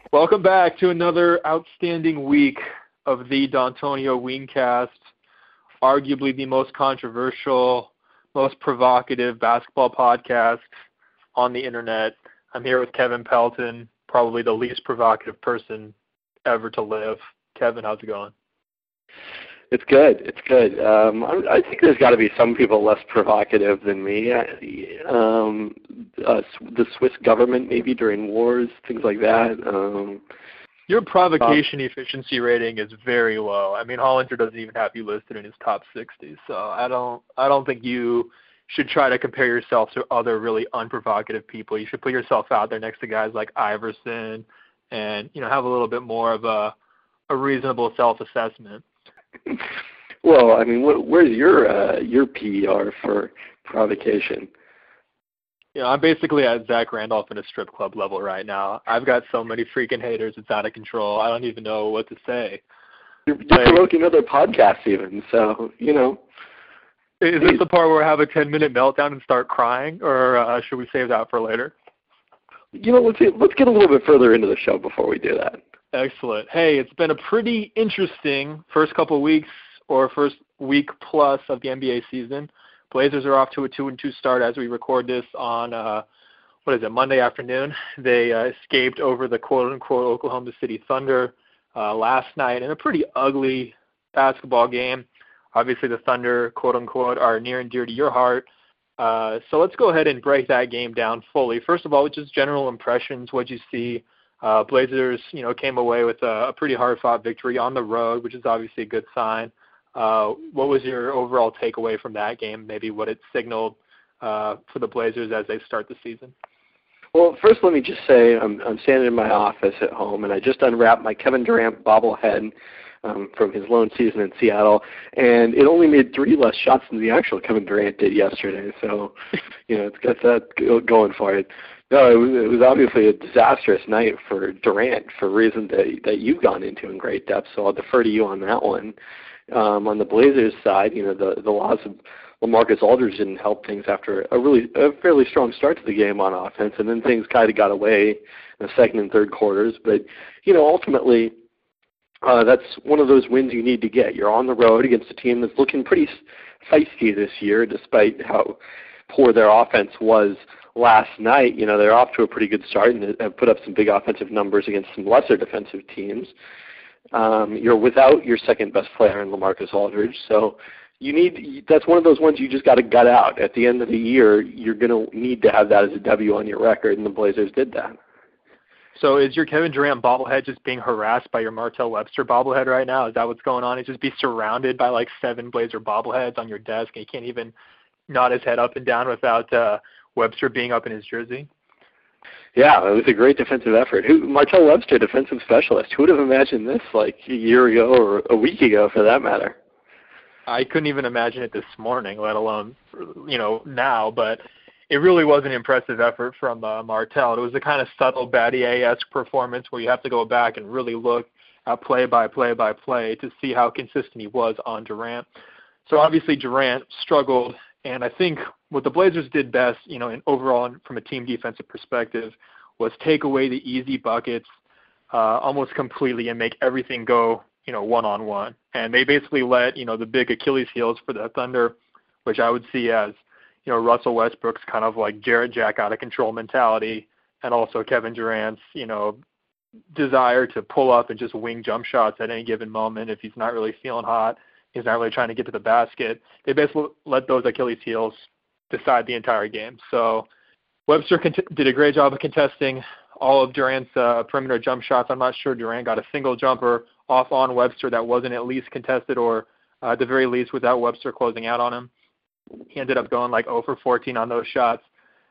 Welcome back to another outstanding week of the D'Antonio Wingcast, arguably the most controversial, most provocative basketball podcast on the internet. I'm here with Kevin Pelton, probably the least provocative person ever to live. Kevin, how's it going? It's good. It's good. I think there's got to be some people less provocative than me. The Swiss government, maybe during wars, things like that. Your provocation efficiency rating is very low. I mean, Hollinger doesn't even have you listed in his top 60. So I don't think you should try to compare yourself to other really unprovocative people. You should put yourself out there next to guys like Iverson, and have a little bit more of a reasonable self-assessment. Well, I mean, where's your PER for provocation? I'm basically at Zach Randolph in a strip club level right now. I've got so many freaking haters, it's out of control. I don't even know what to say. You're provoking other podcasts even, so, Is this the part where I have a 10-minute meltdown and start crying, or should we save that for later? Let's get a little bit further into the show before we do that. Excellent. Hey, it's been a pretty interesting first couple of weeks or first week plus of the NBA season. Blazers are off to a 2-2 start as we record this on, Monday afternoon. They escaped over the quote-unquote Oklahoma City Thunder last night in a pretty ugly basketball game. Obviously, the Thunder, quote-unquote, are near and dear to your heart. So let's go ahead and break that game down fully. First of all, just general impressions, what you see. Blazers, came away with a pretty hard-fought victory on the road, which is obviously a good sign. What was your overall takeaway from that game, maybe what it signaled for the Blazers as they start the season? Well, first let me just say I'm standing in my office at home, and I just unwrapped my Kevin Durant bobblehead from his lone season in Seattle, and it only made 3 less shots than the actual Kevin Durant did yesterday. So, it's got that going for it. No, it was obviously a disastrous night for Durant for reasons that you've gone into in great depth, so I'll defer to you on that one. On the Blazers side, the loss of LaMarcus Aldridge didn't help things after a fairly strong start to the game on offense, and then things kind of got away in the second and third quarters. But, ultimately, that's one of those wins you need to get. You're on the road against a team that's looking pretty feisty this year, despite how poor their offense was last night. They're off to a pretty good start and have put up some big offensive numbers against some lesser defensive teams. You're without your second best player in LaMarcus Aldridge, so that's one of those ones you just got to gut out. At the end of the year, you're going to need to have that as a W on your record, and the Blazers did that. So is your Kevin Durant bobblehead just being harassed by your Martell Webster bobblehead right now? Is that what's going on? He's just be surrounded by like 7 Blazer bobbleheads on your desk, and he can't even nod his head up and down without Webster being up in his jersey? Yeah, it was a great defensive effort. Martell Webster, defensive specialist. Who would have imagined this like a year ago or a week ago for that matter? I couldn't even imagine it this morning, let alone, now, but it really was an impressive effort from Martell. It was a kind of subtle Battier-esque performance where you have to go back and really look at play by play by play to see how consistent he was on Durant. So obviously Durant struggled, and I think what the Blazers did best, and overall from a team defensive perspective, was take away the easy buckets almost completely and make everything go, one-on-one. And they basically let, the big Achilles heels for the Thunder, which I would see as, Russell Westbrook's kind of like Jarrett Jack out of control mentality, and also Kevin Durant's, desire to pull up and just wing jump shots at any given moment if he's not really feeling hot. He's not really trying to get to the basket. They basically let those Achilles heels decide the entire game. So Webster did a great job of contesting all of Durant's perimeter jump shots. I'm not sure Durant got a single jumper off on Webster that wasn't at least contested, or at the very least without Webster closing out on him. He ended up going like 0 for 14 on those shots.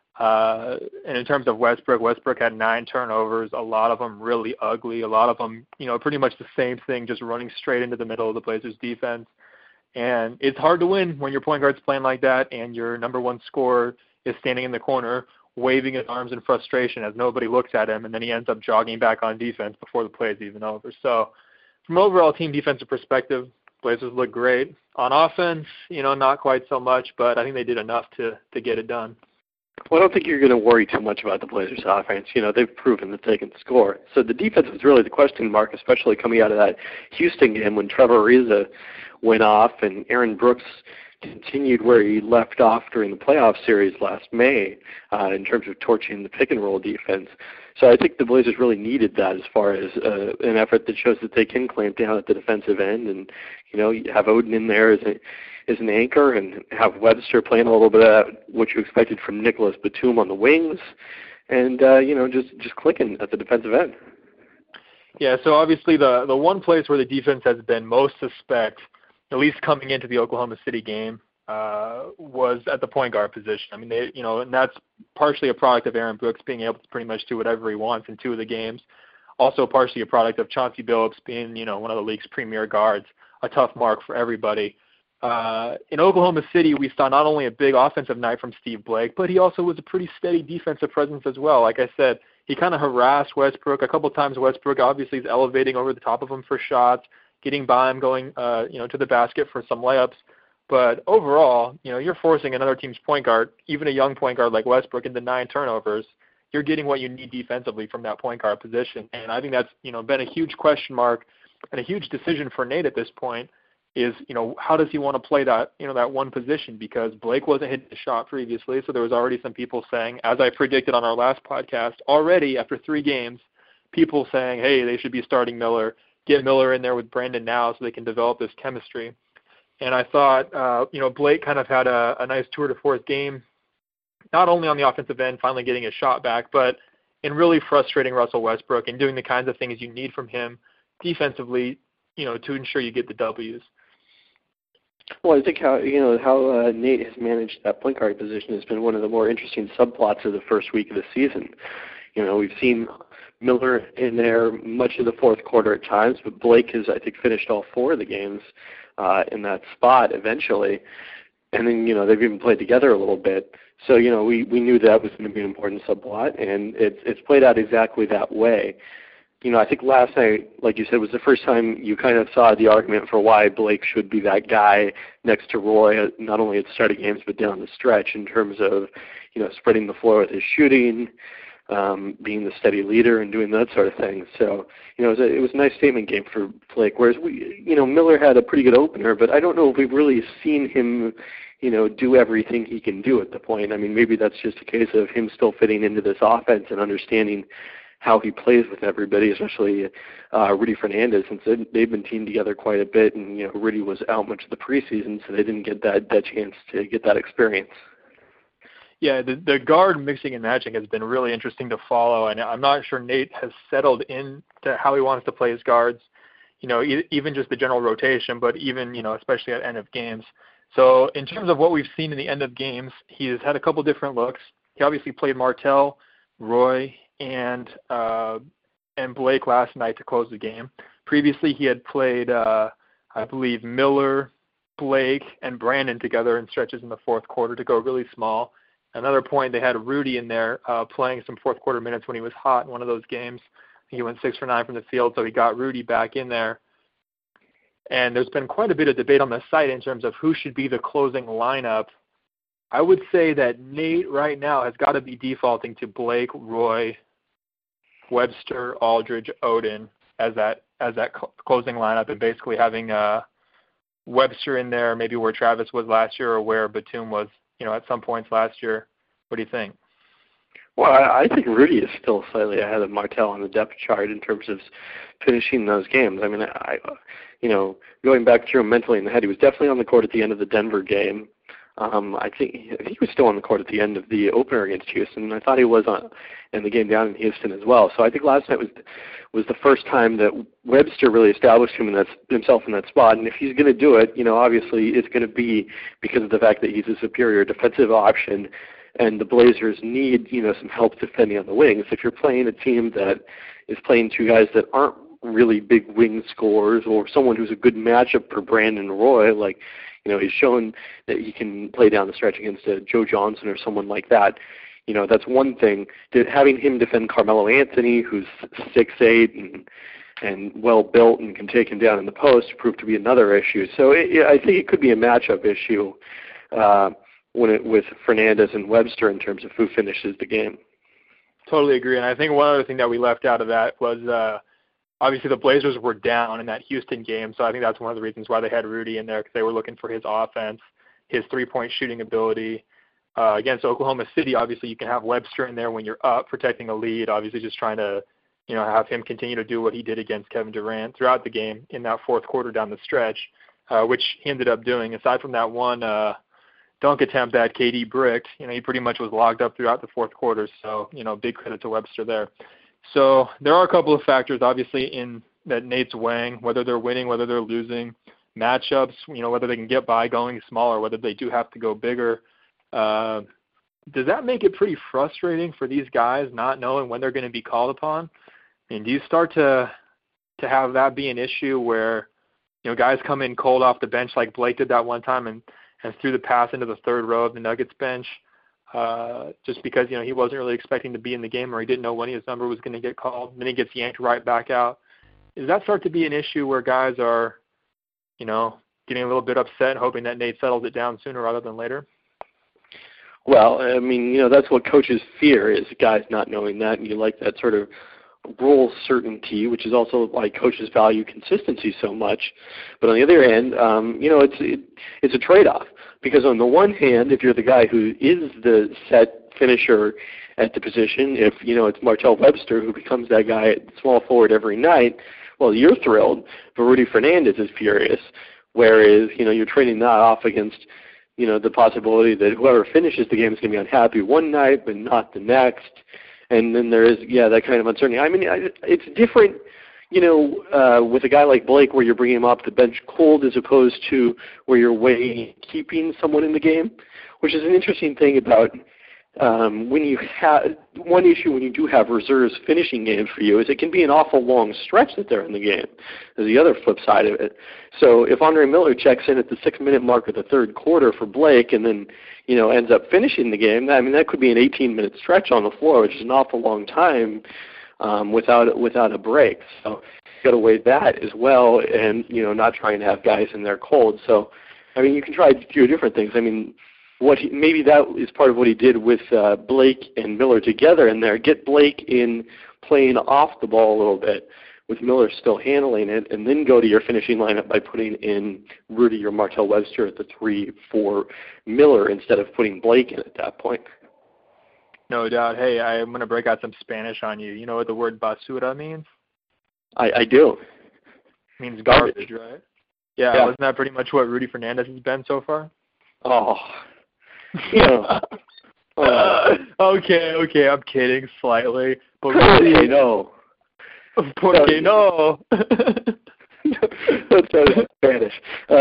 And in terms of Westbrook had 9 turnovers, a lot of them really ugly, a lot of them, pretty much the same thing, just running straight into the middle of the Blazers defense. And it's hard to win when your point guard's playing like that and your number one scorer is standing in the corner waving his arms in frustration as nobody looks at him, and then he ends up jogging back on defense before the play is even over. So from an overall team defensive perspective, Blazers look great. On offense, not quite so much, but I think they did enough to get it done. Well, I don't think you're going to worry too much about the Blazers offense. You know, they've proven that they can score. So the defense was really the question mark, especially coming out of that Houston game when Trevor Ariza went off and Aaron Brooks continued where he left off during the playoff series last May in terms of torching the pick-and-roll defense. So I think the Blazers really needed that as far as an effort that shows that they can clamp down at the defensive end and, you know, you have Oden in there as an anchor and have Webster playing a little bit of what you expected from Nicholas Batum on the wings and, you know, just clicking at the defensive end. Yeah, so obviously the one place where the defense has been most suspect, at least coming into the Oklahoma City game, was at the point guard position. I mean, they, you know, and that's partially a product of Aaron Brooks being able to pretty much do whatever he wants in two of the games. Also partially a product of Chauncey Billups being, you know, one of the league's premier guards, a tough mark for everybody. In Oklahoma City, we saw not only a big offensive night from Steve Blake, but he also was a pretty steady defensive presence as well. Like I said, he kind of harassed Westbrook. A couple times Westbrook obviously is elevating over the top of him for shots, getting by him, going you know, to the basket for some layups. But overall, you know, you're forcing another team's point guard, even a young point guard like Westbrook, into 9 turnovers. You're getting what you need defensively from that point guard position. And I think that's, you know, been a huge question mark and a huge decision for Nate at this point is, you know, how does he want to play that, you know, that one position? Because Blake wasn't hitting the shot previously, so there was already some people saying, as I predicted on our last podcast, already after 3 games, people saying, hey, they should be starting Miller, get Miller in there with Brandon now so they can develop this chemistry. And I thought, you know, Blake kind of had a nice tour de force game, not only on the offensive end, finally getting his shot back, but in really frustrating Russell Westbrook and doing the kinds of things you need from him defensively, you know, to ensure you get the W's. Well, I think how Nate has managed that point guard position has been one of the more interesting subplots of the first week of the season. You know, we've seen Miller in there much of the fourth quarter at times, but Blake has, I think, finished all 4 of the games in that spot eventually. And then, you know, they've even played together a little bit. So, you know, we knew that was going to be an important subplot, and it's played out exactly that way. You know, I think last night, like you said, was the first time you kind of saw the argument for why Blake should be that guy next to Roy, not only at the start of games, but down the stretch in terms of, you know, spreading the floor with his shooting, being the steady leader and doing that sort of thing. So, you know, it was a nice statement game for Blake, whereas Miller had a pretty good opener, but I don't know if we've really seen him, you know, do everything he can do at the point. I mean, maybe that's just a case of him still fitting into this offense and understanding how he plays with everybody, especially Rudy Fernandez, since they've been teamed together quite a bit, and, you know, Rudy was out much of the preseason, so they didn't get that chance to get that experience. Yeah, the guard mixing and matching has been really interesting to follow, and I'm not sure Nate has settled into how he wants to play his guards, you know, even just the general rotation, but even, you know, especially at end of games. So in terms of what we've seen in the end of games, he has had a couple different looks. He obviously played Martell, Roy, and Blake last night to close the game. Previously, he had played, I believe, Miller, Blake, and Brandon together in stretches in the fourth quarter to go really small. Another point, they had Rudy in there playing some fourth quarter minutes when he was hot in one of those games. He went 6 for 9 from the field, so he got Rudy back in there. And there's been quite a bit of debate on the site in terms of who should be the closing lineup. I would say that Nate right now has got to be defaulting to Blake, Roy, Webster, Aldridge, Oden as that closing lineup, and basically having Webster in there, maybe where Travis was last year or where Batum was, you know, at some points last year. What do you think? Well, I think Rudy is still slightly ahead of Martell on the depth chart in terms of finishing those games. I mean, you know, going back through him mentally in the head, he was definitely on the court at the end of the Denver game. I think he was still on the court at the end of the opener against Houston. I thought he was in the game down in Houston as well. So I think last night was the first time that Webster really established himself in that spot. And if he's going to do it, you know, obviously it's going to be because of the fact that he's a superior defensive option, and the Blazers need, you know, some help defending on the wings. If you're playing a team that is playing 2 guys that aren't really big wing scorers, or someone who's a good matchup for Brandon Roy, like, you know, he's shown that he can play down the stretch against Joe Johnson or someone like that. You know, that's one thing. Having him defend Carmelo Anthony, who's 6'8" and well built and can take him down in the post, proved to be another issue. So I think it could be a matchup issue with Fernandez and Webster in terms of who finishes the game. Totally agree. And I think one other thing that we left out of that was obviously the Blazers were down in that Houston game, so I think that's one of the reasons why they had Rudy in there, because they were looking for his offense, his three-point shooting ability. Against Oklahoma City, obviously you can have Webster in there when you're up, protecting a lead, obviously just trying to have him continue to do what he did against Kevin Durant throughout the game in that fourth quarter down the stretch, which he ended up doing. Aside from that one dunk attempt that KD bricked, he pretty much was locked up throughout the fourth quarter. So, big credit to Webster there. So there are a couple of factors, obviously, in that Nate's weighing, whether they're winning, whether they're losing, matchups, whether they can get by going smaller, whether they do have to go bigger. Does that make it pretty frustrating for these guys not knowing when they're going to be called upon? I mean, do you start to have that be an issue where, guys come in cold off the bench like Blake did that one time and threw the pass into the third row of the Nuggets bench just because, he wasn't really expecting to be in the game, or he didn't know when his number was going to get called, and then he gets yanked right back out. Does that start to be an issue where guys are, getting a little bit upset and hoping that Nate settles it down sooner rather than later? Well, I mean, that's what coaches fear, is guys not knowing that, and you like that sort of role certainty, which is also why coaches value consistency so much. But on the other hand, it's a trade-off, because on the one hand, if you're the guy who is the set finisher at the position, if it's Martell Webster who becomes that guy at small forward every night, well, you're thrilled, but Rudy Fernandez is furious. Whereas you're trading that off against the possibility that whoever finishes the game is going to be unhappy one night but not the next. And then there is, that kind of uncertainty. I mean, it's different, with a guy like Blake, where you're bringing him off the bench cold as opposed to where you're keeping someone in the game, which is an interesting thing about when you have one issue when you do have reserves finishing games for you is it can be an awful long stretch that they're in the game. There's the other flip side of it. So if Andre Miller checks in at the 6-minute mark of the third quarter for Blake and then ends up finishing the game, that could be an 18-minute stretch on the floor, which is an awful long time without a break. So you got to weigh that as well, and not trying to have guys in there cold. So I mean, you can try a few different things. I mean, maybe that is part of what he did with Blake and Miller together in there. Get Blake in playing off the ball a little bit with Miller still handling it, and then go to your finishing lineup by putting in Rudy or Martell Webster at the 3 for Miller instead of putting Blake in at that point. No doubt. Hey, I'm going to break out some Spanish on you. You know what the word basura means? I do. It means garbage, right? Yeah, wasn't that pretty much what Rudy Fernandez has been so far? Oh. Okay, I'm kidding slightly. But really, no. Porque no. That's Spanish.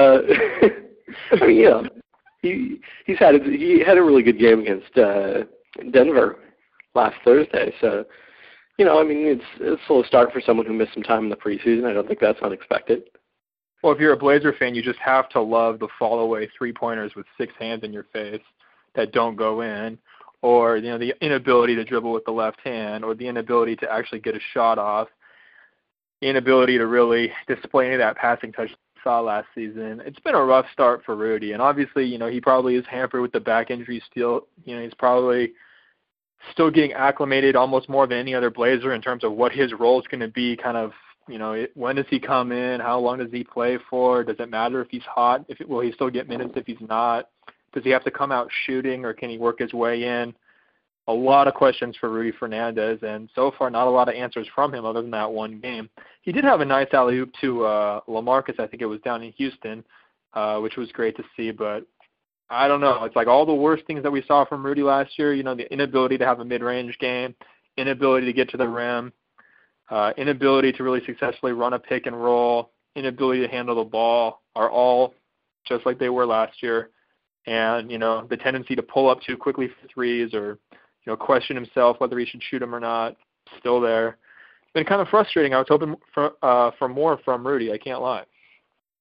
I mean, he had a really good game against Denver last Thursday. So, I mean, it's a slow start for someone who missed some time in the preseason. I don't think that's unexpected. Well, if you're a Blazer fan, you just have to love the fall-away three-pointers with 6 hands in your face that don't go in, or the inability to dribble with the left hand, or the inability to actually get a shot off, the inability to really display any of that passing touch we saw last season. It's been a rough start for Rudy, and obviously, he probably is hampered with the back injury still. He's probably still getting acclimated almost more than any other Blazer in terms of what his role is going to be, kind of, when does he come in? How long does he play for? Does it matter if he's hot? Will he still get minutes if he's not? Does he have to come out shooting, or can he work his way in? A lot of questions for Rudy Fernandez, and so far not a lot of answers from him other than that one game. He did have a nice alley-oop to LaMarcus, I think it was down in Houston, which was great to see, but I don't know. It's like all the worst things that we saw from Rudy last year, the inability to have a mid-range game, inability to get to the rim, inability to really successfully run a pick and roll, inability to handle the ball are all just like they were last year. And, the tendency to pull up too quickly for threes or, question himself whether he should shoot them or not, still there. It's been kind of frustrating. I was hoping for more from Rudy. I can't lie.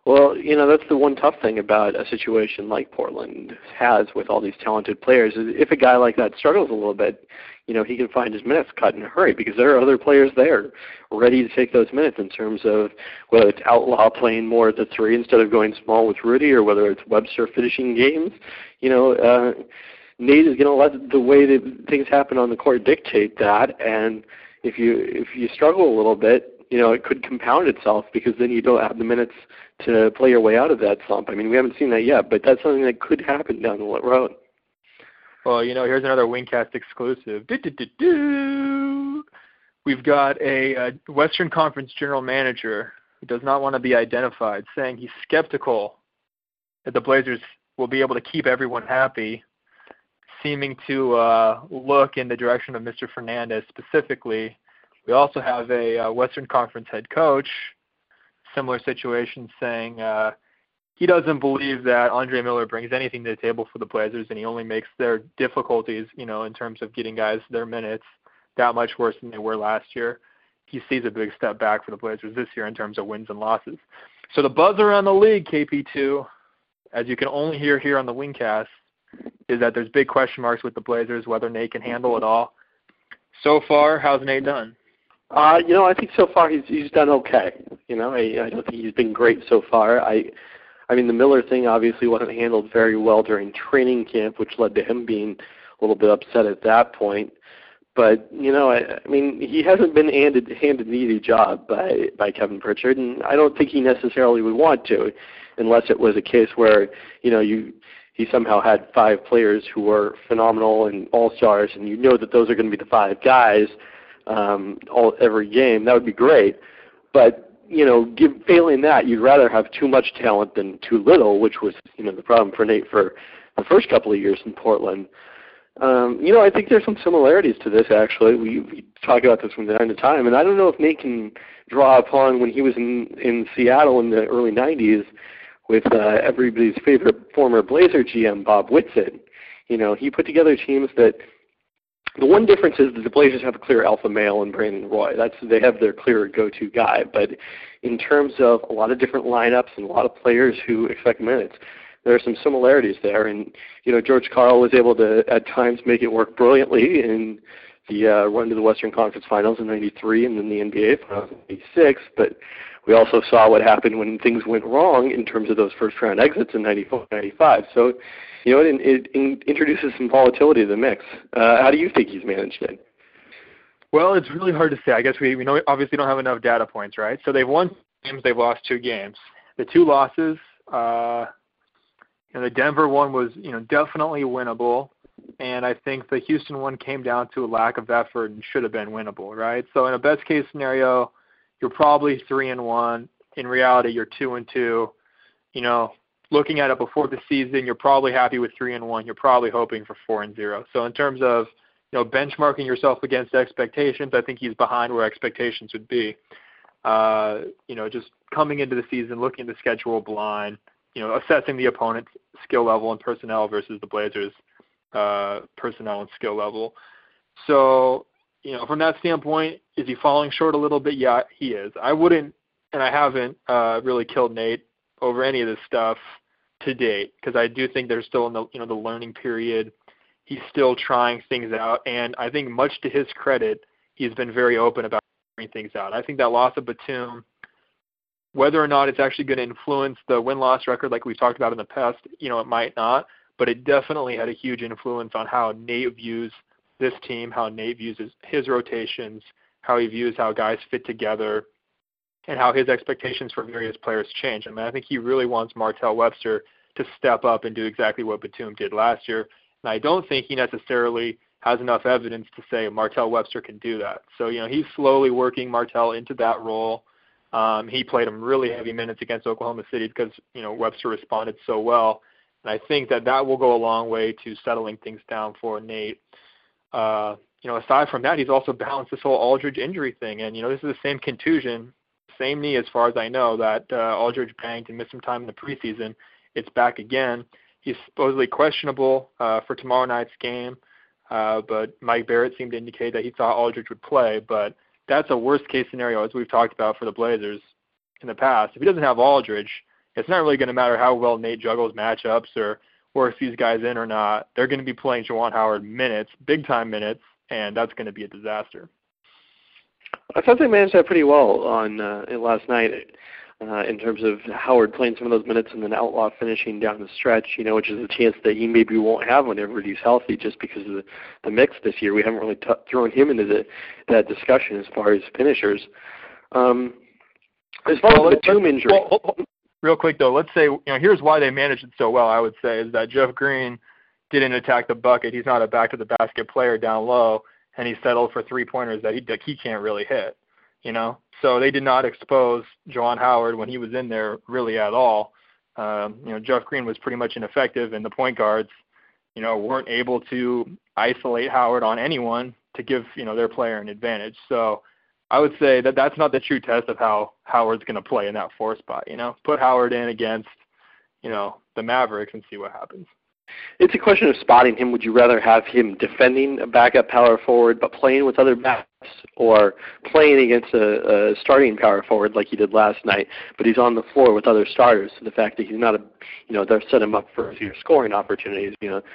Well, that's the one tough thing about a situation like Portland has with all these talented players. Is if a guy like that struggles a little bit, he can find his minutes cut in a hurry because there are other players there ready to take those minutes in terms of whether it's Outlaw playing more at the three instead of going small with Rudy, or whether it's Webster finishing games. Nate is going to let the way that things happen on the court dictate that, and if you struggle a little bit, it could compound itself because then you don't have the minutes to play your way out of that slump. I mean, we haven't seen that yet, but that's something that could happen down the road. Well, here's another Wingcast exclusive. We've got a Western Conference general manager who does not want to be identified, saying he's skeptical that the Blazers will be able to keep everyone happy, seeming to look in the direction of Mr. Fernandez specifically. We also have a Western Conference head coach, similar situation, saying he doesn't believe that Andre Miller brings anything to the table for the Blazers, and he only makes their difficulties, in terms of getting guys their minutes, that much worse than they were last year. He sees a big step back for the Blazers this year in terms of wins and losses. So the buzz around the league, KP2, as you can only hear here on the Wingcast, is that there's big question marks with the Blazers, whether Nate can handle it all. So far, how's Nate done? I think so far he's done okay. I don't think he's been great so far. I mean, the Miller thing obviously wasn't handled very well during training camp, which led to him being a little bit upset at that point. But, I mean, he hasn't been handed an easy job by Kevin Pritchard, and I don't think he necessarily would want to, unless it was a case where, he somehow had 5 players who were phenomenal and all-stars, and that those are going to be the 5 guys every game. That would be great. But, failing that, you'd rather have too much talent than too little, which was, the problem for Nate for the first couple of years in Portland. I think there's some similarities to this, actually. We talk about this from time to time, and I don't know if Nate can draw upon when he was in Seattle in the early 90s with everybody's favorite former Blazer GM, Bob Whitsitt. He put together teams that the one difference is that the Blazers have a clear alpha male in Brandon Roy. They have their clear go-to guy. But in terms of a lot of different lineups and a lot of players who expect minutes, there are some similarities there. And, George Karl was able to, at times, make it work brilliantly in the run to the Western Conference Finals in 93 and then the NBA Finals in 86. But we also saw what happened when things went wrong in terms of those first-round exits in 94, 95. So, it introduces some volatility to the mix. How do you think he's managed it? Well, it's really hard to say. I guess we know obviously don't have enough data points, right? So they've won games, they've lost 2 games. The 2 losses, the Denver one was, definitely winnable, and I think the Houston one came down to a lack of effort and should have been winnable, right? So in a best-case scenario, you're probably 3-1. In reality, you're 2-2. Looking at it before the season, you're probably happy with 3-1. You're probably hoping for 4-0. So in terms of, benchmarking yourself against expectations, I think he's behind where expectations would be. Just coming into the season, looking at the schedule blind, assessing the opponent's skill level and personnel versus the Blazers' personnel and skill level. So, from that standpoint, is he falling short a little bit? Yeah, he is. I wouldn't, and I haven't really killed Nate over any of this stuff to date, because I do think they're still in the the learning period. He's still trying things out, and I think much to his credit, he's been very open about trying things out. I think that loss of Batum, whether or not it's actually going to influence the win-loss record like we've talked about in the past, it might not, but it definitely had a huge influence on how Nate views this team, how Nate views his rotations, how he views how guys fit together, and how his expectations for various players change. I mean, I think he really wants Martell Webster to step up and do exactly what Batum did last year. And I don't think he necessarily has enough evidence to say Martell Webster can do that. So, he's slowly working Martell into that role. He played him really heavy minutes against Oklahoma City because, Webster responded so well. And I think that will go a long way to settling things down for Nate. Aside from that, he's also balanced this whole Aldridge injury thing. And, this is the same contusion, same knee as far as I know, that Aldridge banged and missed some time in the preseason. It's back again. He's supposedly questionable for tomorrow night's game, but Mike Barrett seemed to indicate that he thought Aldridge would play. But that's a worst-case scenario, as we've talked about for the Blazers in the past. If he doesn't have Aldridge it's not really going to matter how well Nate juggles matchups or works these guys in or not. They're going to be playing Juwan Howard minutes, big-time minutes, and that's going to be a disaster. I thought they managed that pretty well on last night in terms of Howard playing some of those minutes and then Outlaw finishing down the stretch, which is a chance that he maybe won't have whenever he's healthy just because of the mix this year. We haven't really thrown him into that discussion as far as finishers. As far as the Batum injury. Real quick, though, let's say, here's why they managed it so well, I would say, is that Jeff Green didn't attack the bucket. He's not a back-to-the-basket player down low, and he settled for three-pointers that he can't really hit, So they did not expose Juwan Howard when he was in there really at all. Jeff Green was pretty much ineffective, and the point guards, weren't able to isolate Howard on anyone to give, their player an advantage. So I would say that that's not the true test of how Howard's going to play in that 4 spot, Put Howard in against, the Mavericks and see what happens. It's a question of spotting him. Would you rather have him defending a backup power forward but playing with other backups, or playing against a starting power forward like he did last night, but he's on the floor with other starters? So the fact that he's not they're set him up for scoring opportunities.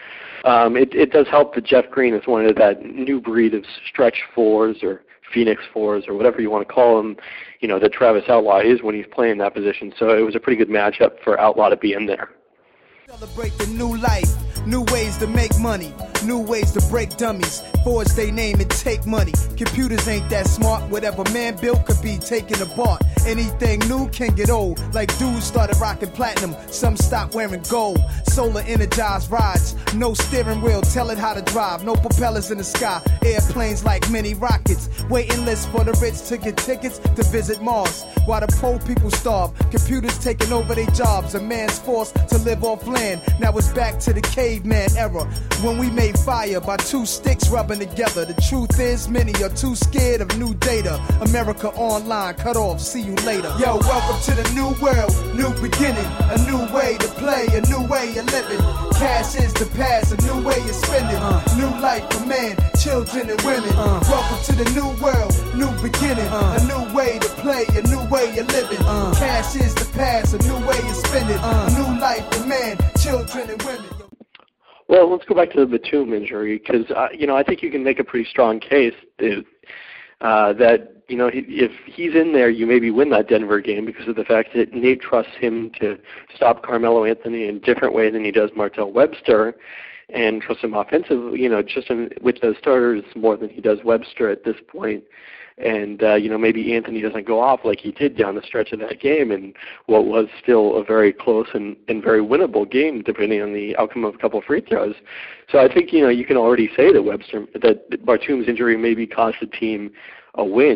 It does help that Jeff Green is one of that new breed of stretch fours or Phoenix fours or whatever you want to call them, that Travis Outlaw is when he's playing that position. So it was a pretty good matchup for Outlaw to be in there. Celebrate the new life, new ways to make money, new ways to break dummies, forge they name and take money. Computers ain't that smart, whatever man built could be taken apart. Anything new can get old, like dudes started rocking platinum, some stopped wearing gold. Solar energized rides, no steering wheel, tell it how to drive, no propellers in the sky, airplanes like mini rockets, waiting lists for the rich to get tickets to visit Mars, while the poor people starve, computers taking over their jobs, a man's forced to live off land. Now it's back to the caveman era, when we made fire by 2 sticks rubbing together. The truth is, many are too scared of new data. America Online, cut off, see you later. Yo, welcome to the new world, new beginning, a new way to play, a new way of living. Cash is the past, a new way of spending. New life for man, children and women. Welcome to the new world, new beginning, a new way to play, a new way of living. Cash is the past, a new way of spending. A new life for man, children and women. Well, let's go back to the Batum injury because, I think you can make a pretty strong case that, if he's in there, you maybe win that Denver game because of the fact that Nate trusts him to stop Carmelo Anthony in a different way than he does Martell Webster, and trusts him offensively, with the starters more than he does Webster at this point. And, maybe Anthony doesn't go off like he did down the stretch of that game and what was still a very close and very winnable game depending on the outcome of a couple of free throws. So I think, you can already say that Batum's injury maybe cost the team a win.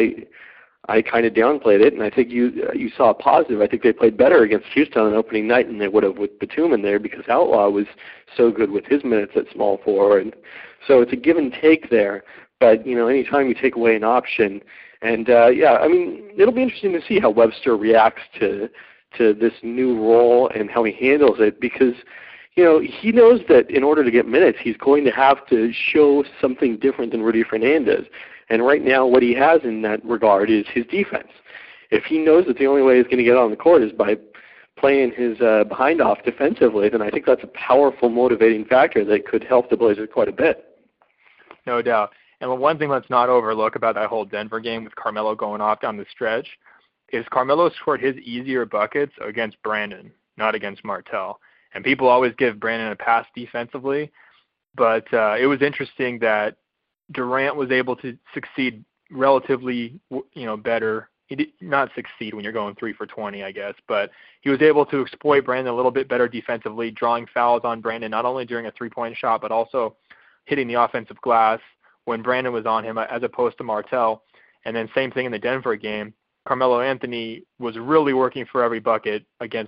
I kind of downplayed it, and I think you saw a positive. I think they played better against Houston on opening night than they would have with Batum in there because Outlaw was so good with his minutes at small forward. So it's a give and take there. But, anytime you take away an option, and, it'll be interesting to see how Webster reacts to this new role and how he handles it because, he knows that in order to get minutes, he's going to have to show something different than Rudy Fernandez. And right now what he has in that regard is his defense. If he knows that the only way he's going to get on the court is by playing his behind off defensively, then I think that's a powerful motivating factor that could help the Blazers quite a bit. No doubt. And one thing let's not overlook about that whole Denver game with Carmelo going off down the stretch is Carmelo scored his easier buckets against Brandon, not against Martell. And people always give Brandon a pass defensively, but it was interesting that Durant was able to succeed relatively, better. He did not succeed when you're going 3 for 20, I guess, but he was able to exploit Brandon a little bit better defensively, drawing fouls on Brandon, not only during a 3-point shot, but also hitting the offensive glass when Brandon was on him as opposed to Martell. And then same thing in the Denver game. Carmelo Anthony was really working for every bucket against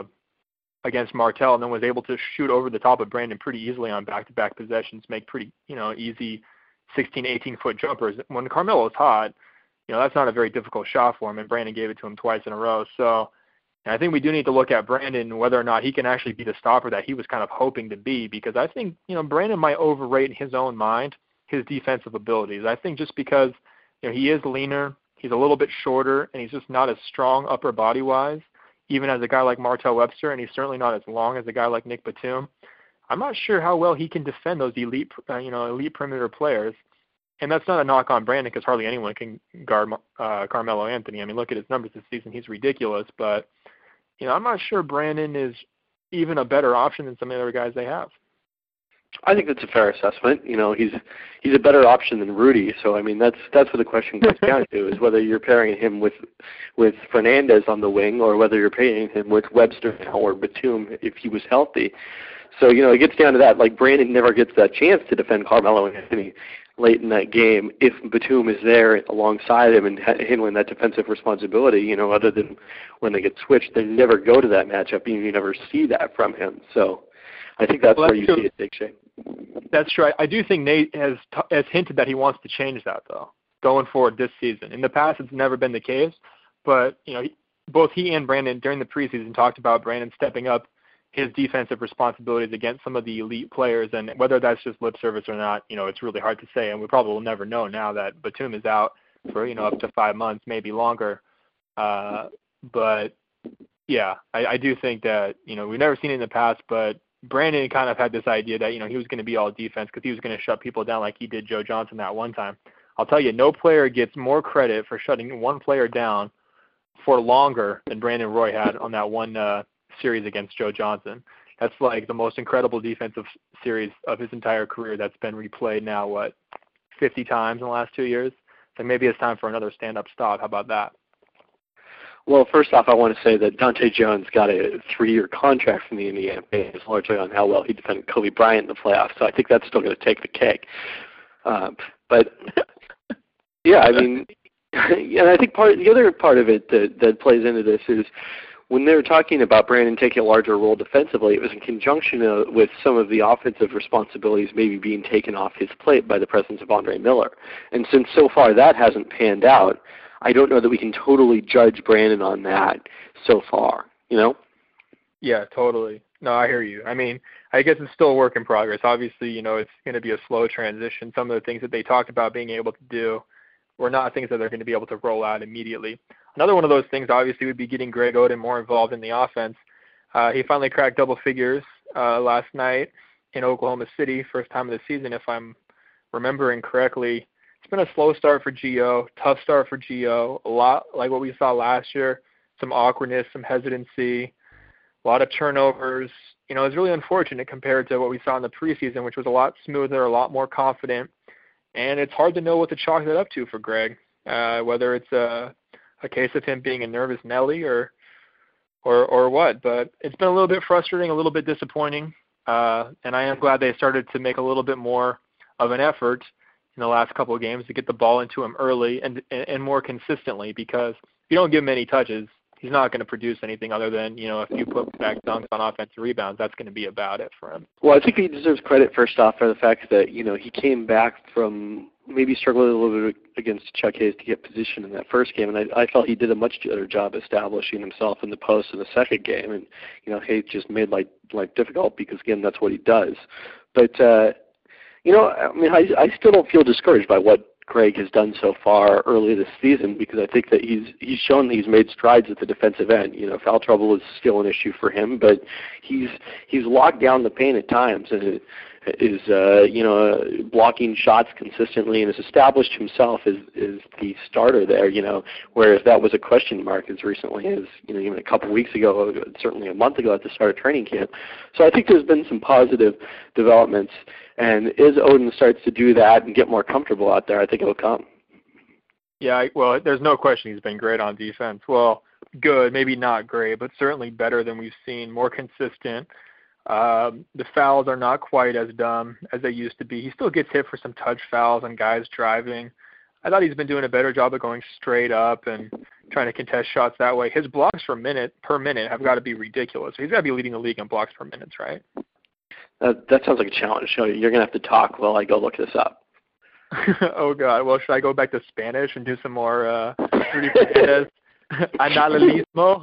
Martell, and then was able to shoot over the top of Brandon pretty easily on back-to-back possessions, make pretty, easy 16, 18-foot jumpers. When Carmelo's hot, that's not a very difficult shot for him, and Brandon gave it to him twice in a row. So I think we do need to look at Brandon, whether or not he can actually be the stopper that he was kind of hoping to be, because I think, Brandon might overrate in his own mind his defensive abilities. I think just because, he is leaner, he's a little bit shorter, and he's just not as strong upper body-wise, even as a guy like Martell Webster, and he's certainly not as long as a guy like Nick Batum. I'm not sure how well he can defend those elite perimeter players. And that's not a knock on Brandon, because hardly anyone can guard Carmelo Anthony. I mean, look at his numbers this season; he's ridiculous. But I'm not sure Brandon is even a better option than some of the other guys they have. I think that's a fair assessment. He's a better option than Rudy. So I mean, that's what the question comes down to, is whether you're pairing him with Fernandez on the wing, or whether you're pairing him with Webster now or Batum if he was healthy. So it gets down to that. Like, Brandon never gets that chance to defend Carmelo Anthony late in that game if Batum is there alongside him and handling that defensive responsibility. Other than when they get switched, they never go to that matchup, and you never see that from him. So I think that's where you see it take shape. That's true. I do think Nate has hinted that he wants to change that, though, going forward this season. In the past, it's never been the case, but both he and Brandon during the preseason talked about Brandon stepping up his defensive responsibilities against some of the elite players, and whether that's just lip service or not, it's really hard to say, and we probably will never know now that Batum is out for up to 5 months, maybe longer. But yeah, I do think that we've never seen it in the past, but Brandon kind of had this idea that he was going to be all defense because he was going to shut people down like he did Joe Johnson that one time. I'll tell you, no player gets more credit for shutting one player down for longer than Brandon Roy had on that one series against Joe Johnson. That's like the most incredible defensive series of his entire career that's been replayed now, 50 times in the last 2 years? So maybe it's time for another stand-up stop. How about that? Well, first off, I want to say that Dante Jones got a 3-year contract from the Indiana Pacers, largely on how well he defended Kobe Bryant in the playoffs, so I think that's still going to take the cake. But, yeah, I mean, and I think the other part of it that plays into this is when they were talking about Brandon taking a larger role defensively, it was in conjunction with some of the offensive responsibilities maybe being taken off his plate by the presence of Andre Miller. And since so far that hasn't panned out, I don't know that we can totally judge Brandon on that so far, Yeah, totally. No, I hear you. I mean, I guess it's still a work in progress. Obviously, it's going to be a slow transition. Some of the things that they talked about being able to do were not things that they're going to be able to roll out immediately. Another one of those things, obviously, would be getting Greg Oden more involved in the offense. He finally cracked double figures last night in Oklahoma City, first time of the season, if I'm remembering correctly. It's been a slow start for Gio, tough start for Gio, a lot like what we saw last year, some awkwardness, some hesitancy, a lot of turnovers. It's really unfortunate compared to what we saw in the preseason, which was a lot smoother, a lot more confident. And it's hard to know what to chalk that up to for Greg, whether it's a case of him being a nervous Nelly or what. But it's been a little bit frustrating, a little bit disappointing. And I am glad they started to make a little bit more of an effort in the last couple of games to get the ball into him early and more consistently, because if you don't give him any touches, he's not going to produce anything other than, a few put-back dunks on offensive rebounds. That's going to be about it for him. Well, I think he deserves credit, first off, for the fact that, he came back from maybe struggling a little bit against Chuck Hayes to get position in that first game, and I felt he did a much better job establishing himself in the post in the second game, and, Hayes just made life difficult because, again, that's what he does. But, I still don't feel discouraged by what Greg has done so far early this season, because I think that he's shown that he's made strides at the defensive end. Foul trouble is still an issue for him, but he's locked down the paint at times and is blocking shots consistently and has established himself as the starter there. Whereas that was a question mark as recently as even a couple weeks ago, certainly a month ago at the start of training camp. So I think there's been some positive developments. And as Oden starts to do that and get more comfortable out there, I think it'll come. Yeah, well, there's no question he's been great on defense. Well, good, maybe not great, but certainly better than we've seen, more consistent. The fouls are not quite as dumb as they used to be. He still gets hit for some touch fouls on guys driving. I thought he's been doing a better job of going straight up and trying to contest shots that way. His blocks per minute have got to be ridiculous. He's got to be leading the league in blocks per minute, right? That sounds like a challenge. So you're going to have to talk while I go look this up. Oh, God. Well, should I go back to Spanish and do some more Rudy Fernandez analismo?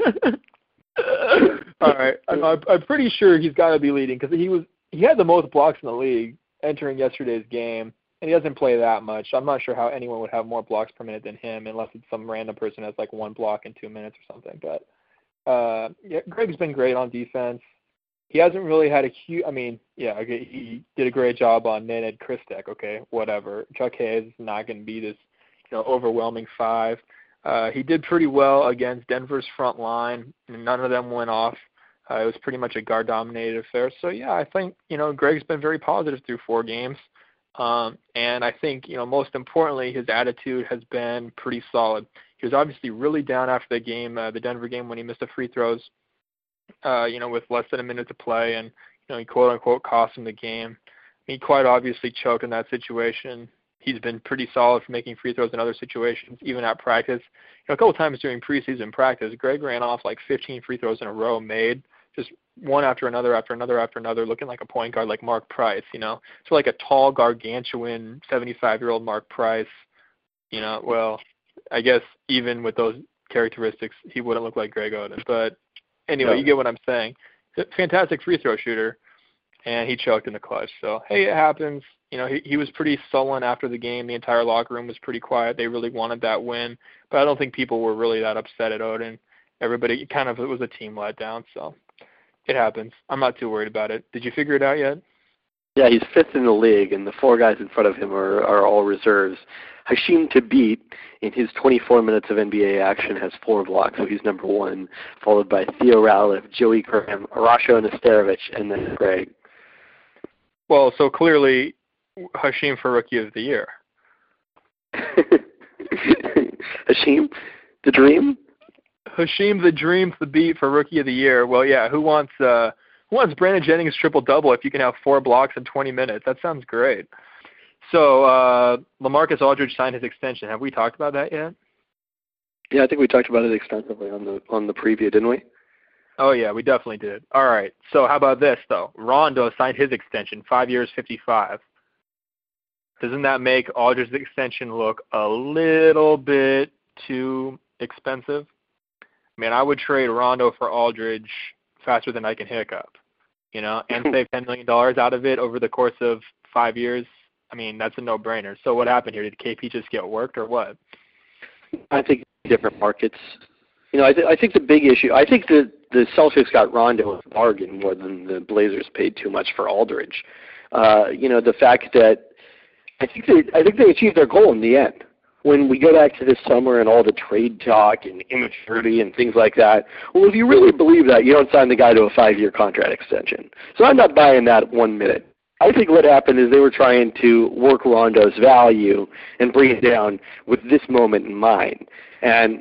All right. I'm pretty sure he's got to be leading because he had the most blocks in the league entering yesterday's game, and he doesn't play that much. I'm not sure how anyone would have more blocks per minute than him unless it's some random person who has like one block in 2 minutes or something. But Greg's been great on defense. He hasn't really had a huge. I mean, okay, he did a great job on Nenad Kristek. Okay, whatever. Chuck Hayes is not going to be this, overwhelming 5. He did pretty well against Denver's front line. None of them went off. It was pretty much a guard-dominated affair. So, I think, Greg's been very positive through 4 games. And I think, most importantly, his attitude has been pretty solid. He was obviously really down after the game, the Denver game, when he missed the free throws, with less than a minute to play. And, he quote-unquote cost him the game. He quite obviously choked in that situation. He's been pretty solid for making free throws in other situations, even at practice. A couple of times during preseason practice, Greg ran off like 15 free throws in a row made, just one after another, looking like a point guard like Mark Price, So like a tall, gargantuan, 75-year-old Mark Price, well, I guess even with those characteristics, he wouldn't look like Greg Oden. But anyway, You get what I'm saying. He's a fantastic free throw shooter, and he choked in the clutch. So, hey, it happens. He was pretty sullen after the game. The entire locker room was pretty quiet. They really wanted that win. But I don't think people were really that upset at Oden. Everybody it was a team letdown. So it happens. I'm not too worried about it. Did you figure it out yet? Yeah, he's 5th in the league, and the 4 guys in front of him are all reserves. Hasheem Thabeet, in his 24 minutes of NBA action, has 4 blocks, so he's number 1, followed by Theo Rowlett, Joey Graham, Arasho Nesterovic, and then Greg. Well, so clearly Hasheem for Rookie of the Year. Hasheem, the Dream? Hasheem the Dream Thabeet for Rookie of the Year. Well, yeah, who wants Brandon Jennings triple-double if you can have 4 blocks in 20 minutes? That sounds great. So LaMarcus Aldridge signed his extension. Have we talked about that yet? Yeah, I think we talked about it extensively on the preview, didn't we? Oh, yeah, we definitely did. All right. So how about this, though? Rondo signed his extension, 5 years, $55. Doesn't that make Aldridge's extension look a little bit too expensive? I mean, I would trade Rondo for Aldridge faster than I can hiccup, and save $10 million out of it over the course of 5 years. I mean, that's a no-brainer. So what happened here? Did KP just get worked or what? I think different markets. I think the big issue, I think the Celtics got Rondo a bargain more than the Blazers paid too much for Aldridge. The fact that I think they achieved their goal in the end. When we go back to this summer and all the trade talk and immaturity and things like that, well, if you really believe that, you don't sign the guy to a 5-year contract extension. So I'm not buying that 1 minute. I think what happened is they were trying to work Rondo's value and bring it down with this moment in mind. And,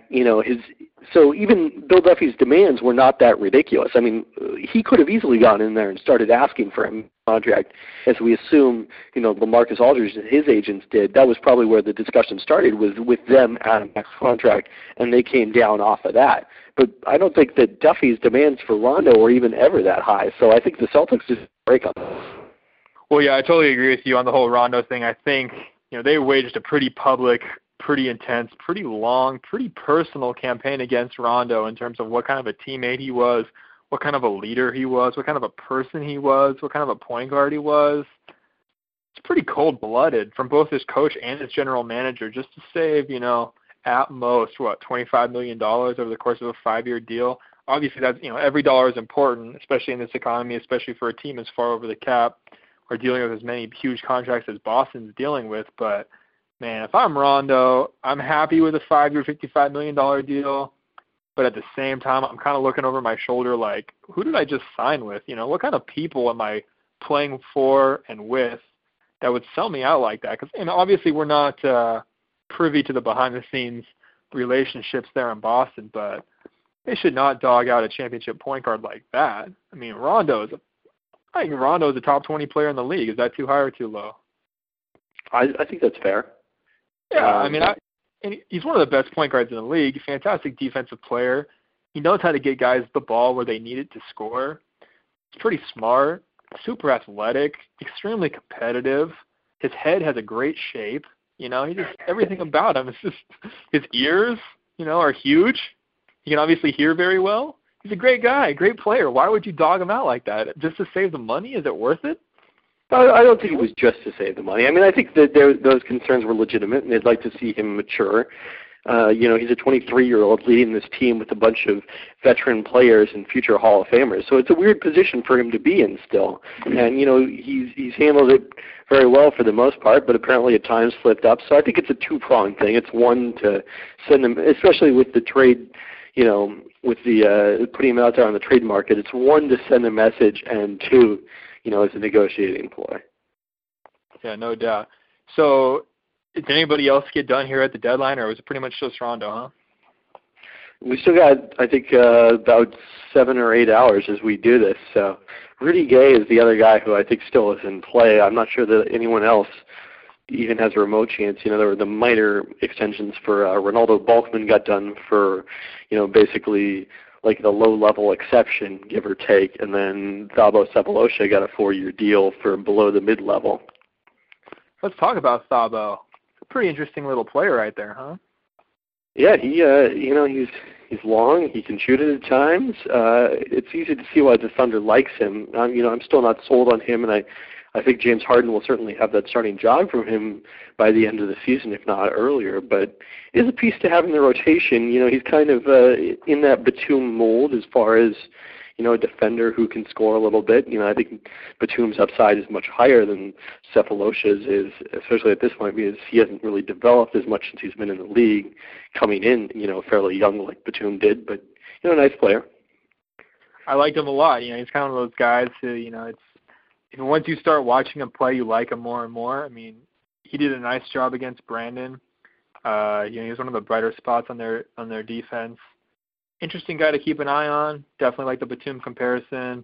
so even Bill Duffy's demands were not that ridiculous. I mean, he could have easily gone in there and started asking for a contract, as we assume, LaMarcus Aldridge and his agents did. That was probably where the discussion started, was with them at a max contract, and they came down off of that. But I don't think that Duffy's demands for Rondo were even ever that high. So I think the Celtics just break up. Well, yeah, I totally agree with you on the whole Rondo thing. I think, they waged a pretty public, pretty intense, pretty long, pretty personal campaign against Rondo in terms of what kind of a teammate he was, what kind of a leader he was, what kind of a person he was, what kind of a point guard he was. It's pretty cold-blooded from both his coach and his general manager just to save, at most, $25 million over the course of a 5-year deal. Obviously, that's, every dollar is important, especially in this economy, especially for a team as far over the cap or dealing with as many huge contracts as Boston's dealing with. But, man, if I'm Rondo, I'm happy with a 5-year, $55 million deal. But at the same time, I'm kind of looking over my shoulder like, who did I just sign with? What kind of people am I playing for and with that would sell me out like that? Because obviously we're not privy to the behind-the-scenes relationships there in Boston, but they should not dog out a championship point guard like that. I mean, I think Rondo is a top 20 player in the league. Is that too high or too low? I think that's fair. Yeah, and he's one of the best point guards in the league. Fantastic defensive player. He knows how to get guys the ball where they need it to score. He's pretty smart, super athletic, extremely competitive. His head has a great shape. He just, everything about him is just, his ears, are huge. He can obviously hear very well. He's a great guy, great player. Why would you dog him out like that? Just to save the money? Is it worth it? I don't think it was just to save the money. I mean, I think that those concerns were legitimate, and they'd like to see him mature. He's a 23-year-old leading this team with a bunch of veteran players and future Hall of Famers. So it's a weird position for him to be in still. And, he's handled it very well for the most part, but apparently at times slipped up. So I think it's a two-pronged thing. It's one to send him, especially with the trade, with the putting him out there on the trade market, it's one to send a message, and two, as a negotiating ploy. Yeah, no doubt. So did anybody else get done here at the deadline, or was it pretty much just Rondo, huh? We still got, I think, about 7 or 8 hours as we do this. So Rudy Gay is the other guy who I think still is in play. I'm not sure that anyone else even has a remote chance. There were the minor extensions for Ronaldo Balkman got done for, basically like the low-level exception, give or take, and then Thabo Sefolosha got a 4-year deal for below the mid-level. Let's talk about Thabo. Pretty interesting little player right there, huh? Yeah, he's long. He can shoot it at times. It's easy to see why the Thunder likes him. I'm still not sold on him, and I think James Harden will certainly have that starting job from him by the end of the season, if not earlier. But it is a piece to have in the rotation. He's kind of in that Batum mold as far as, a defender who can score a little bit. I think Batum's upside is much higher than Sefolosha's is, especially at this point, because he hasn't really developed as much since he's been in the league, coming in, fairly young like Batum did. But, a nice player. I liked him a lot. He's kind of one of those guys who, once you start watching him play, you like him more and more. I mean, he did a nice job against Brandon. He was one of the brighter spots on their defense. Interesting guy to keep an eye on. Definitely like the Batum comparison.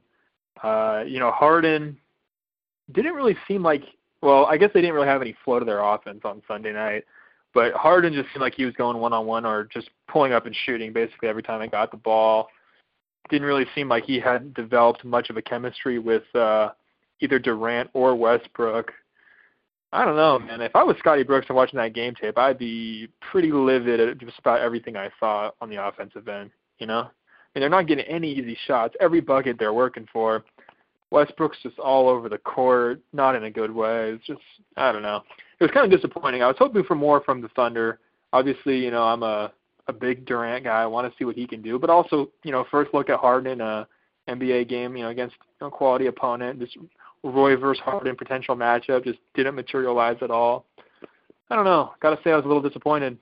Harden didn't really seem like, well, I guess they didn't really have any flow to their offense on Sunday night, but Harden just seemed like he was going one-on-one or just pulling up and shooting basically every time he got the ball. Didn't really seem like he had developed much of a chemistry with either Durant or Westbrook. I don't know, man. If I was Scotty Brooks and watching that game tape, I'd be pretty livid at just about everything I saw on the offensive end, And they're not getting any easy shots. Every bucket they're working for. Westbrook's just all over the court, not in a good way. It's just, I don't know. It was kind of disappointing. I was hoping for more from the Thunder. Obviously, I'm a big Durant guy. I want to see what he can do. But also, first look at Harden in a NBA game, against a quality opponent. This Roy versus Harden potential matchup just didn't materialize at all. I don't know. Got to say I was a little disappointed.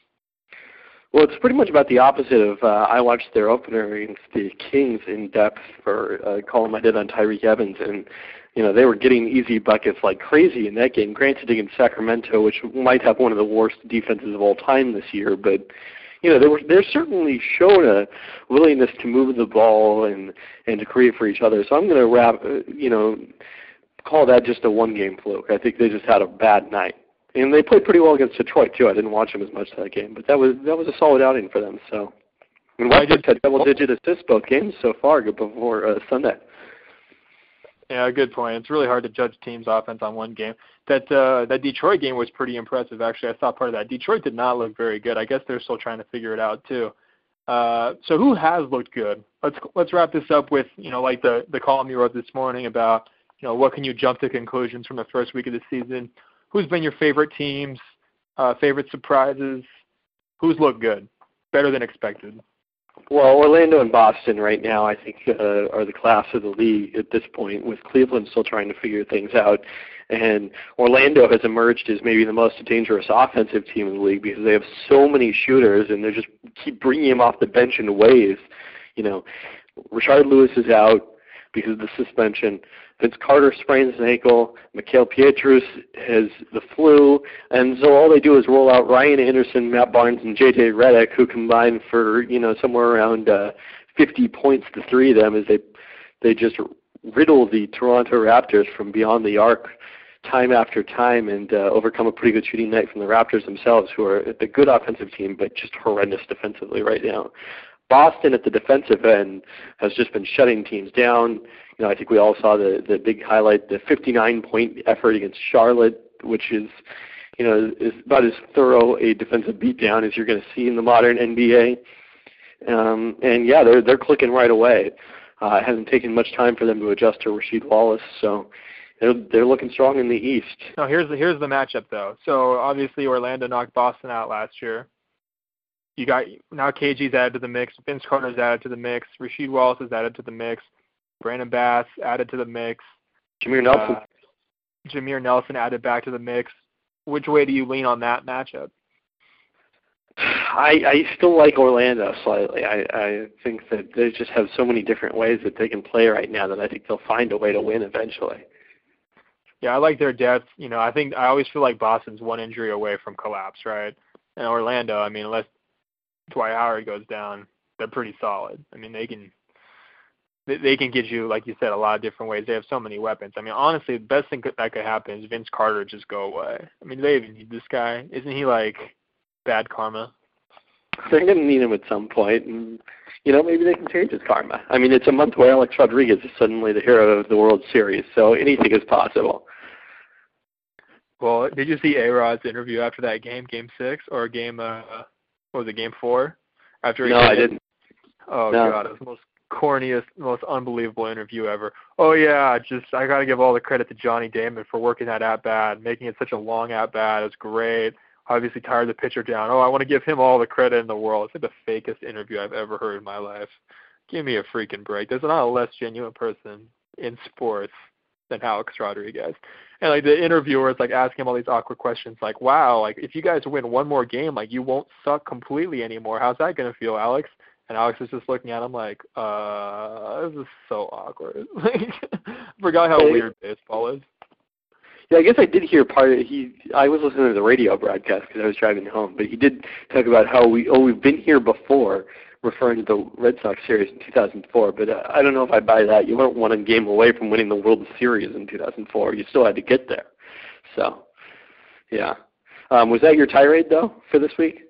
Well, it's pretty much about the opposite of I watched their opener against the Kings in depth for a column I did on Tyreke Evans, and they were getting easy buckets like crazy in that game. Granted, against Sacramento, which might have one of the worst defenses of all time this year, but they're certainly shown a willingness to move the ball and to create for each other. So I'm going to call that just a one-game fluke. I think they just had a bad night. And they played pretty well against Detroit, too. I didn't watch them as much that game, but that was a solid outing for them. So, and Westbrook had double-digit assists both games so far before Sunday. Yeah, good point. It's really hard to judge teams' offense on one game. That Detroit game was pretty impressive, actually. I saw part of that. Detroit did not look very good. I guess they're still trying to figure it out, too. So who has looked good? Let's wrap this up with, like the column you wrote this morning about, what can you jump to conclusions from the first week of the season? Who's been your favorite teams, favorite surprises? Who's looked good, better than expected? Well, Orlando and Boston right now, I think, are the class of the league at this point, with Cleveland still trying to figure things out. And Orlando has emerged as maybe the most dangerous offensive team in the league because they have so many shooters, and they just keep bringing them off the bench in waves. Rashard Lewis is out because of the suspension. Vince Carter sprains an ankle. Mikhail Pietrus has the flu. And so all they do is roll out Ryan Anderson, Matt Barnes, and J.J. Redick, who combine for, somewhere around 50 points, the three of them, as they just riddle the Toronto Raptors from beyond the arc time after time and overcome a pretty good shooting night from the Raptors themselves, who are a good offensive team, but just horrendous defensively right now. Boston at the defensive end has just been shutting teams down. I think we all saw the big highlight, the 59-point effort against Charlotte, which is about as thorough a defensive beatdown as you're going to see in the modern NBA. And yeah, they're clicking right away. It hasn't taken much time for them to adjust to Rasheed Wallace. So they're looking strong in the East. No, here's the matchup though. So obviously Orlando knocked Boston out last year. You got now KG's added to the mix, Vince Carter's added to the mix, Rasheed Wallace is added to the mix, Brandon Bass added to the mix, Jameer Nelson added back to the mix. Which way do you lean on that matchup? I still like Orlando slightly. I think that they just have so many different ways that they can play right now that I think they'll find a way to win eventually. Yeah, I like their depth. I always feel like Boston's one injury away from collapse, right? And Orlando, unless Dwight Howard goes down, they're pretty solid. They can get you, like you said, a lot of different ways. They have so many weapons. Honestly, the best thing that could happen is Vince Carter just go away. Do they even need this guy? Isn't he like bad karma? They're going to need him at some point, and maybe they can change his karma. It's a month where Alex Rodriguez is suddenly the hero of the World Series, so anything is possible. Well, did you see A-Rod's interview after that game, Game 6, or Game, what was it, Game 4? I didn't. Oh, no. God, it was the most corniest, most unbelievable interview ever. Oh, yeah, I got to give all the credit to Johnny Damon for working that at-bat, making it such a long at-bat. It was great. Obviously tired the pitcher down. Oh, I want to give him all the credit in the world. It's like the fakest interview I've ever heard in my life. Give me a freaking break. There's not a less genuine person in sports than Alex Rodriguez. And the interviewer is asking him all these awkward questions wow, if you guys win one more game, you won't suck completely anymore. How's that going to feel, Alex? And Alex is just looking at him this is so awkward. I forgot how weird baseball is. Yeah, I guess I did hear part of it. I was listening to the radio broadcast because I was driving home, but he did talk about how we've been here before, referring to the Red Sox series in 2004, but I don't know if I buy that. You weren't one game away from winning the World Series in 2004. You still had to get there. So, yeah. Was that your tirade, though, for this week?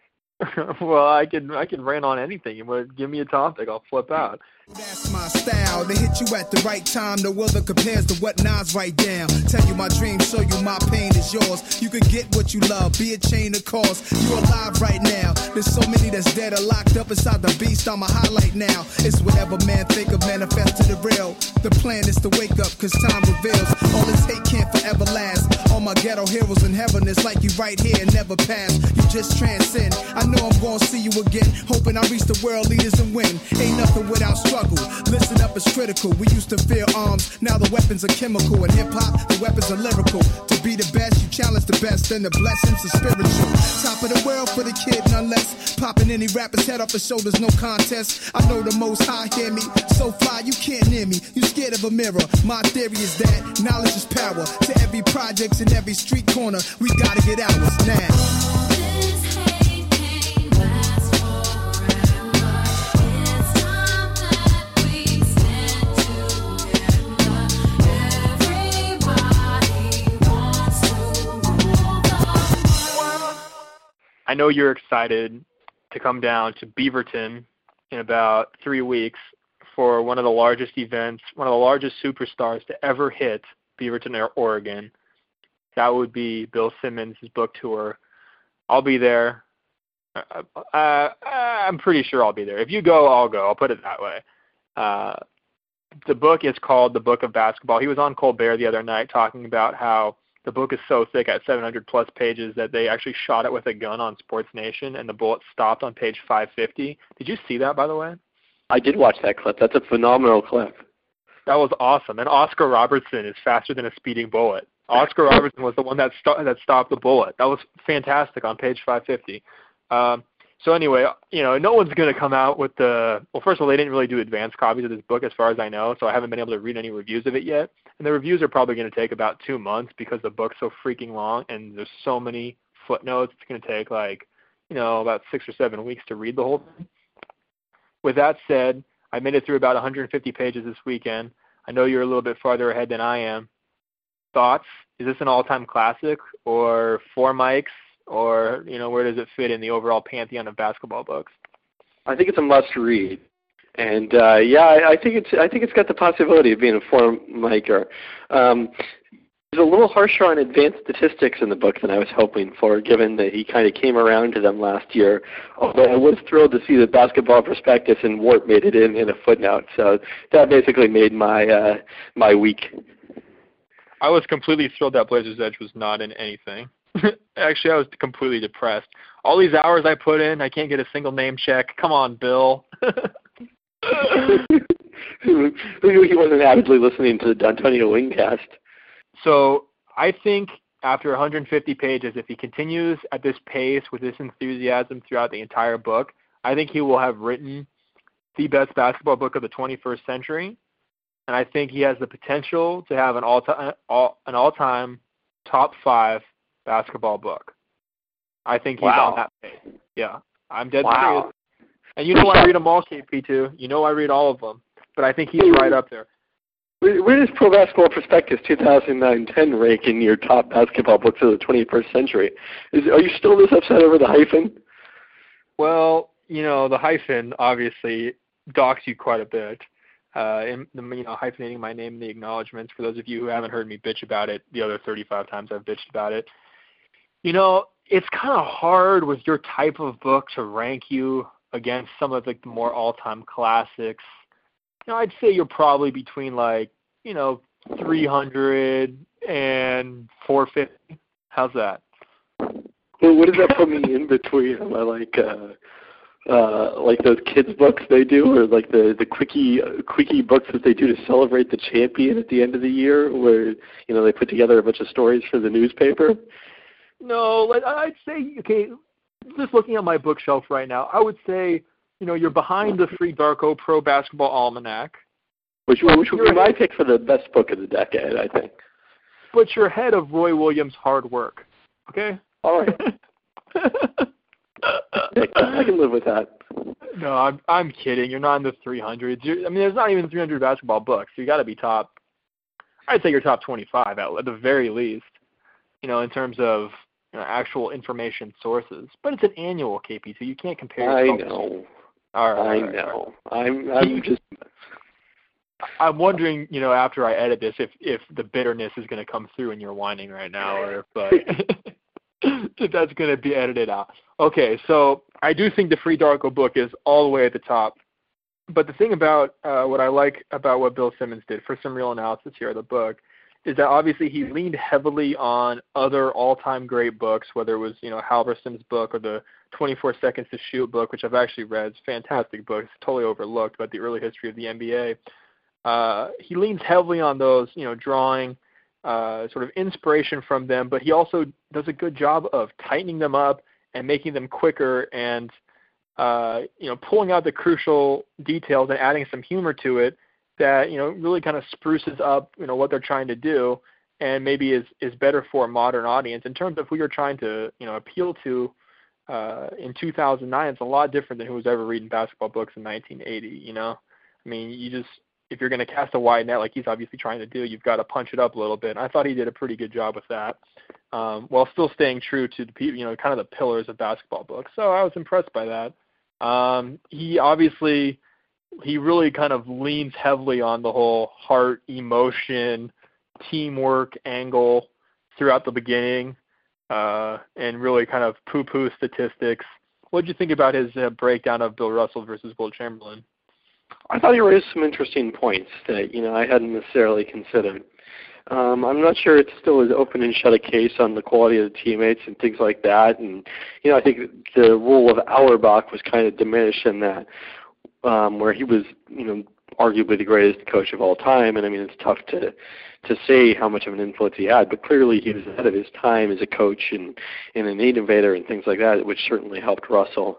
Well, I can rant on anything. You want to give me a topic, I'll flip out. That's my style, to hit you at the right time. No other compares to what Nas write down. Tell you my dreams, show you my pain is yours. You can get what you love, be a chain of cause. You're alive right now. There's so many that's dead or locked up inside the beast. I'm a highlight now. It's whatever man think of, manifest to the real. The plan is to wake up, cause time reveals. All this hate can't forever last. All my ghetto heroes in heaven, it's like you right here and never pass. You just transcend. I know I'm gonna see you again, hoping I reach the world leaders and win. Ain't nothing without struggle. Listen up, it's critical. We used to fear arms, now the weapons are chemical. In hip-hop, the weapons are lyrical. To be the best, you challenge the best, and the blessings are spiritual. Top of the world for the kid, none less. Popping any rapper's head off his shoulders, no contest. I know the most high hear me, so fly you can't near me. You scared of a mirror, my theory is that knowledge is power. To every projects in every street corner, we gotta get ours now. I know you're excited to come down to Beaverton in about 3 weeks for one of the largest events, one of the largest superstars to ever hit Beaverton, Oregon. That would be Bill Simmons' book tour. I'll be there. I'm pretty sure I'll be there. If you go, I'll go. I'll put it that way. The book is called The Book of Basketball. He was on Colbert the other night talking about how the book is so thick at 700-plus pages that they actually shot it with a gun on Sports Nation, and the bullet stopped on page 550. Did you see that, by the way? I did watch that clip. That's a phenomenal clip. That was awesome. And Oscar Robertson is faster than a speeding bullet. Oscar Robertson was the one that stopped the bullet. That was fantastic on page 550. So anyway, no one's going to come out with first of all, they didn't really do advanced copies of this book as far as I know, so I haven't been able to read any reviews of it yet. And the reviews are probably going to take about 2 months because the book's so freaking long and there's so many footnotes. It's going to take about 6 or 7 weeks to read the whole thing. With that said, I made it through about 150 pages this weekend. I know you're a little bit farther ahead than I am. Thoughts? Is this an all-time classic or 4 mics? Or, where does it fit in the overall pantheon of basketball books? I think it's a must-read. And, I think it's got the possibility of being a 4-micer. There's a little harsher on advanced statistics in the book than I was hoping for, given that he kind of came around to them last year. Although I was thrilled to see that Basketball Prospectus and Warp made it in a footnote. So that basically made my week. I was completely thrilled that Blazers Edge was not in anything. Actually, I was completely depressed. All these hours I put in, I can't get a single name check. Come on, Bill. Who knew he wasn't avidly listening to the D'Antonio Wingcast? So I think after 150 pages, if he continues at this pace with this enthusiasm throughout the entire book, I think he will have written the best basketball book of the 21st century. And I think he has the potential to have an all-time top 5 basketball book. I think he's on that pace. Yeah, I'm dead serious. And you know I read them all, KP, too. You know I read all of them. But I think he's right up there. Where does Pro Basketball Prospectus 2009-10 rank in your top basketball books of the 21st century? Are you still this upset over the hyphen? Well, the hyphen obviously docks you quite a bit. Hyphenating my name in the acknowledgments. For those of you who haven't heard me bitch about it, the other 35 times I've bitched about it. It's kind of hard with your type of book to rank you against some of the more all-time classics. I'd say you're probably between 300 and 450. How's that? Well, what does that put me in between? Am I like those kids books they do, or like the quickie books that they do to celebrate the champion at the end of the year, where they put together a bunch of stories for the newspaper? No, I'd say, okay, just looking at my bookshelf right now, I would say you're behind the Free Darko Pro Basketball Almanac, which would be my pick for the best book of the decade, I think. But you're ahead of Roy Williams' Hard Work. Okay. All right. I can live with that. No, I'm kidding. You're not in the 300s. There's not even 300 basketball books. You got to be top. I'd say you're top 25 at the very least. In terms of actual information sources. But it's an annual, KP, so you can't compare. I know. I know. I'm wondering, after I edit this, if the bitterness is going to come through in your whining right now, or if that's going to be edited out. Okay, so I do think the Free Darko book is all the way at the top. But the thing about what I like about what Bill Simmons did, for some real analysis here of the book, is that obviously he leaned heavily on other all-time great books, whether it was, Halverson's book or the 24 Seconds to Shoot book, which I've actually read. It's a fantastic book. It's totally overlooked about the early history of the NBA. He leans heavily on those, drawing sort of inspiration from them, but he also does a good job of tightening them up and making them quicker and, pulling out the crucial details and adding some humor to it that, really kind of spruces up, what they're trying to do and maybe is better for a modern audience. In terms of who you're trying to, appeal to in 2009, it's a lot different than who was ever reading basketball books in 1980, if you're going to cast a wide net like he's obviously trying to do, you've got to punch it up a little bit. And I thought he did a pretty good job with that, while still staying true to the kind of the pillars of basketball books. So I was impressed by that. He really kind of leans heavily on the whole heart, emotion, teamwork angle throughout the beginning, and really kind of poo-poo statistics. What did you think about his breakdown of Bill Russell versus Will Chamberlain? I thought he raised some interesting points that, I hadn't necessarily considered. I'm not sure it's still as open and shut a case on the quality of the teammates and things like that. And, I think the role of Auerbach was kind of diminished in that, where he was, arguably the greatest coach of all time. And, it's tough to say how much of an influence he had, but clearly he was ahead of his time as a coach and an innovator and things like that, which certainly helped Russell.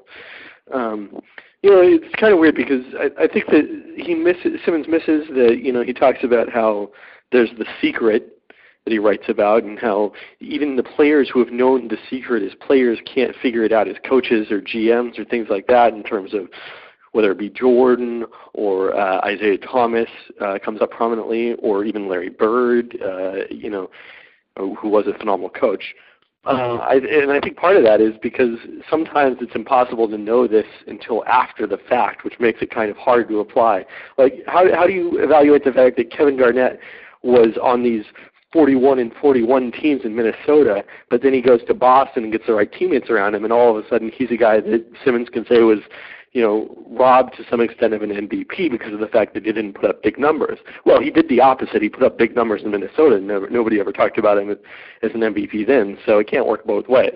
It's kind of weird because I think that Simmons misses that, he talks about how there's the secret that he writes about and how even the players who have known the secret as players can't figure it out as coaches or GMs or things like that, in terms of whether it be Jordan or Isaiah Thomas comes up prominently, or even Larry Bird, who was a phenomenal coach. I think part of that is because sometimes it's impossible to know this until after the fact, which makes it kind of hard to apply. Like, how do you evaluate the fact that Kevin Garnett was on these 41-41 teams in Minnesota, but then he goes to Boston and gets the right teammates around him, and all of a sudden he's a guy that Simmons can say was, robbed to some extent of an MVP because of the fact that he didn't put up big numbers. Well, he did the opposite. He put up big numbers in Minnesota, and nobody ever talked about him as an MVP then, so it can't work both ways.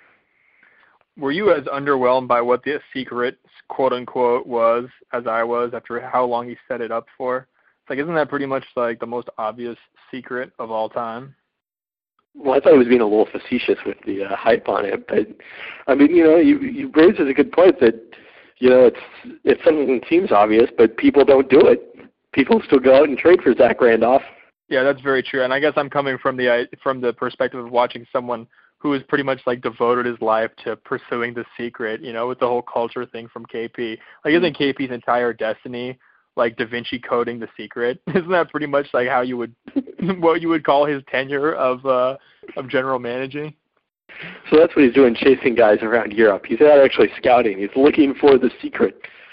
Were you as underwhelmed by what the secret, quote-unquote, was as I was after how long he set it up for? It's like, isn't that pretty much like the most obvious secret of all time? Well, I thought he was being a little facetious with the hype on it, but I mean, you raised a good point that it's something that seems obvious, but people don't do it. People still go out and trade for Zach Randolph. Yeah, that's very true, and I guess I'm coming from the perspective of watching someone who has pretty much like devoted his life to pursuing the secret, with the whole culture thing from KP. Like, isn't KP's entire destiny like Da Vinci coding the secret? Isn't that pretty much like how you would, what you would call his tenure of general managing? So that's what he's doing, chasing guys around Europe. He's not actually scouting. He's looking for the secret.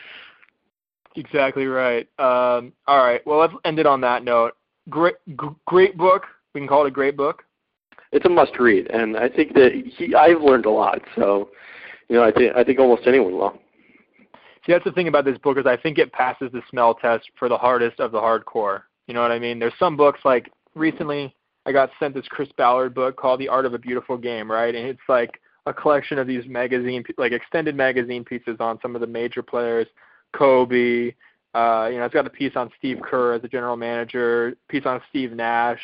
Exactly right. All right. Well, let's end it on that note. Great book. We can call it a great book. It's a must-read, and I think that I've learned a lot. So, I think almost anyone will. See, that's the thing about this book is I think it passes the smell test for the hardest of the hardcore. You know what I mean? There's some books, like recently I got sent this Chris Ballard book called The Art of a Beautiful Game, right? And it's like a collection of these extended magazine pieces on some of the major players, Kobe. It's got a piece on Steve Kerr as a general manager, piece on Steve Nash.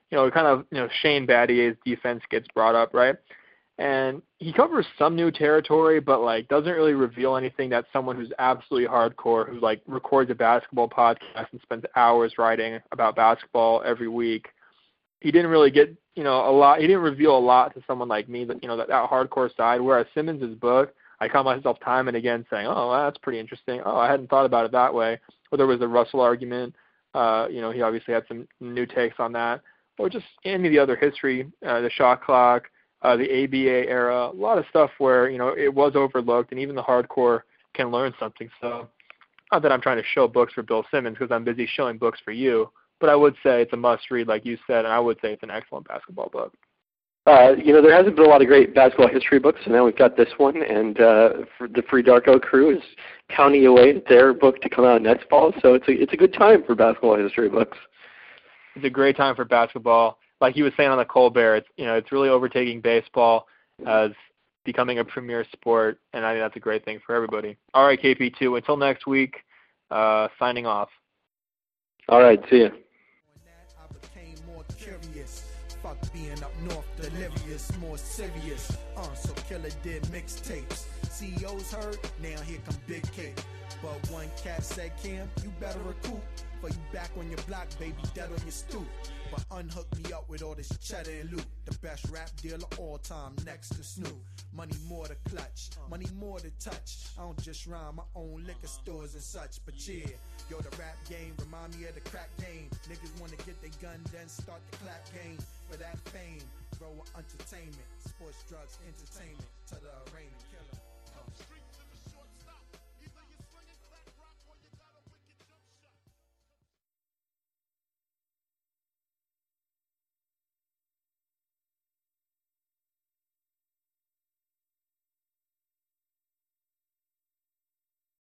Shane Battier's defense gets brought up, right? And he covers some new territory, but doesn't really reveal anything that someone who's absolutely hardcore, who records a basketball podcast and spends hours writing about basketball every week. He didn't really get, a lot. He didn't reveal a lot to someone like me, that hardcore side. Whereas Simmons' book, I caught myself time and again saying, oh, that's pretty interesting. Oh, I hadn't thought about it that way. Or there was the Russell argument. He obviously had some new takes on that. Or just any of the other history, the shot clock, the ABA era, a lot of stuff where, it was overlooked, and even the hardcore can learn something. So not that I'm trying to show books for Bill Simmons, because I'm busy showing books for you, but I would say it's a must-read, like you said, and I would say it's an excellent basketball book. There hasn't been a lot of great basketball history books, and now we've got this one, and the Free Darko crew is counting away at their book to come out next fall, so it's a good time for basketball history books. It's a great time for basketball. Like he was saying on the Colbert, it's really overtaking baseball as becoming a premier sport, and I think that's a great thing for everybody. All right, KP2, until next week, signing off. All right, see ya. Fuck being up north, delirious, more serious. So Killer did mixtapes. CEOs heard, now here come Big Cake. But one cat said, Cam, you better recoup. For you back on your block, baby, dead on your stoop. But unhook me up with all this cheddar and loot. The best rap deal of all time, next to Snoop. Money more to clutch, money more to touch. I don't just rhyme, my own liquor stores and such. But yeah, yo, the rap game remind me of the crack game. Niggas wanna get their gun, then start the clap game. For that fame, grow entertainment, sports, drugs, entertainment. To the